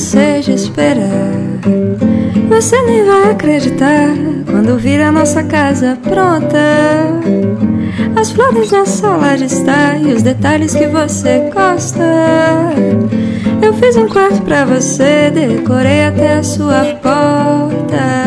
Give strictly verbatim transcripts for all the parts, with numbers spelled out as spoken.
seja esperar. Você nem vai acreditar quando vir a nossa casa pronta. As flores na sala de estar e os detalhes que você gosta. Eu fiz um quarto pra você, decorei até a sua porta.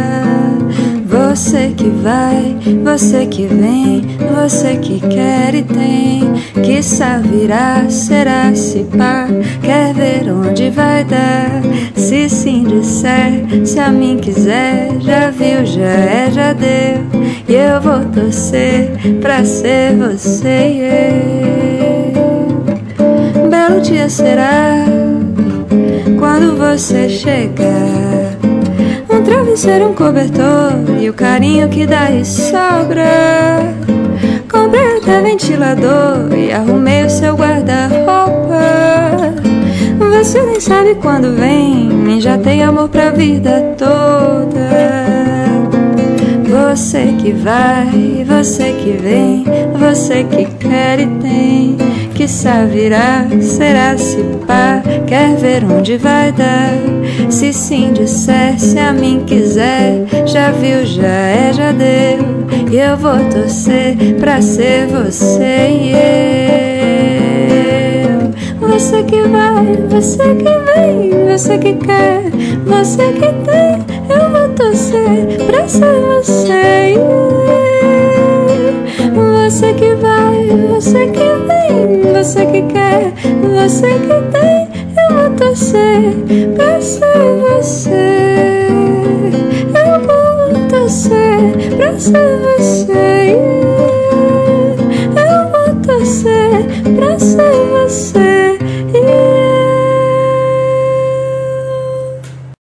Você que vai, você que vem, você que quer e tem, quiçá virá, será, se pá, quer ver onde vai dar. Se sim disser, se a mim quiser, já viu, já é, já deu. E eu vou torcer pra ser você e eu. Belo dia será quando você chegar. Um travesseiro, um cobertor e o carinho que dá e sobra. Comprei até ventilador e arrumei o seu guarda-roupa. Você nem sabe quando vem, nem já tem amor pra vida toda. Você que vai, você que vem, você que quer e tem, quiçá virá, será, se pá, quer ver onde vai dar. Se sim disser, se a mim quiser, já viu, já é, já deu. E eu vou torcer pra ser você e eu. Você que vai, você que vem, você que quer, você que tem, eu vou torcer pra ser você e eu. Você que vai, você que vem, você que quer, você que tem, eu vou torcer pra ser você. Eu vou torcer pra ser você.